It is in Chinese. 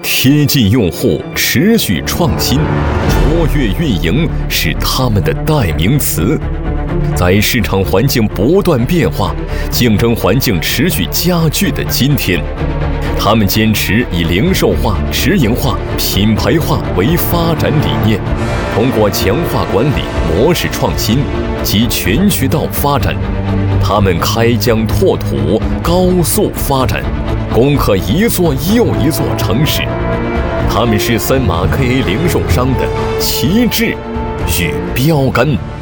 贴近用户，持续创新，卓越运营是他们的代名词。在市场环境不断变化、竞争环境持续加剧的今天，他们坚持以零售化、直营化、品牌化为发展理念，通过强化管理、模式创新及全渠道发展，他们开疆拓土、高速发展，攻克一座又一座城市。他们是森马 KA 零售商的旗帜与标杆。